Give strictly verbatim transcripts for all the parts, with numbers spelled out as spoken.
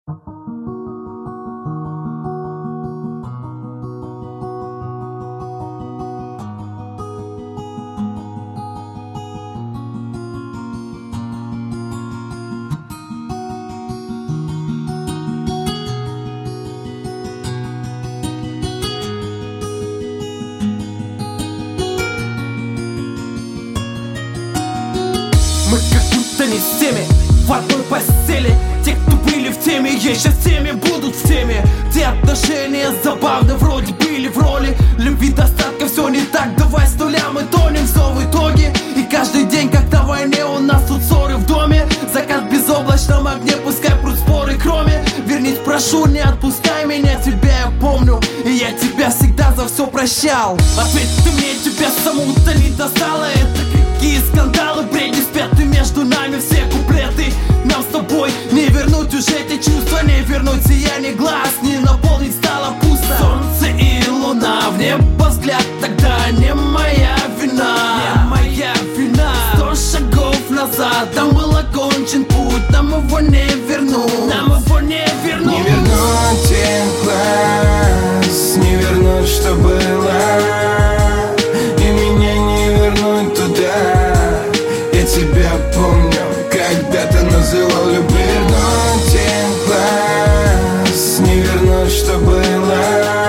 Мы как будто не с теми в одной постели. Те, кто были в теме, еще в теме, будут в теме. Те отношения забавно вроде были в роли любви достатка, все не так, давай с нуля мы тонем. Все в итоге, и каждый день как на войне у нас тут ссоры в доме. Закат в безоблачном огне, пускай прут споры кроме. Вернись, прошу, не отпускай меня, тебя я помню, и я тебя всегда за все прощал. Ответь ты мне, тебя саму-то не достало. Это какие скандалы, бредни спят, и между нами все куплеты. Нам с тобой не вернуть уже эти чувства, не вернуть сияние глаз, не наполнить стало пусто. Солнце и луна, в небо взгляд, тогда не моя вина, не моя вина. Сто шагов назад, там был окончен путь, нам его не вернуть, нам его не вернуть. Не вернуть тех глаз, не вернуть, что было, и меня не вернуть туда. Я тебя помню, когда ты называл любовь. Вернуть тех глаз, не вернуть, что было,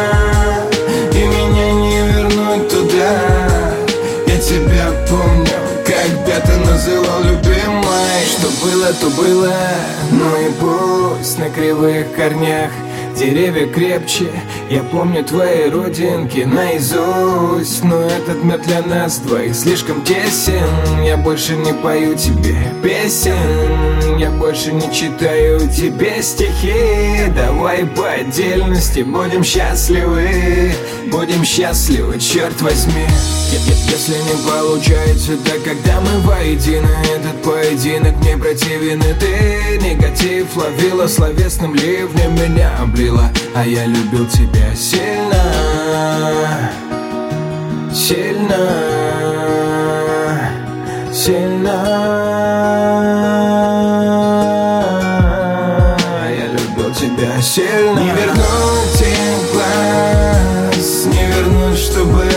и меня не вернуть туда. Я тебя помню, когда ты называл любимой. Что было, то было, ну и пусть на кривых корнях деревья крепче. Я помню твои родинки наизусть, но этот мир для нас двоих слишком тесен. Я больше не пою тебе песен, я больше не читаю тебе стихи. Давай по отдельности будем счастливы, будем счастливы, черт возьми. Если не получается, так когда мы воедино, этот поединок мне противен. И ты негатив ловила словесным ливнем, меня облила, а я любил тебя сильно, сильно, сильно. Я любил тебя сильно. Не вернуть тех глаз, не вернуть, чтобы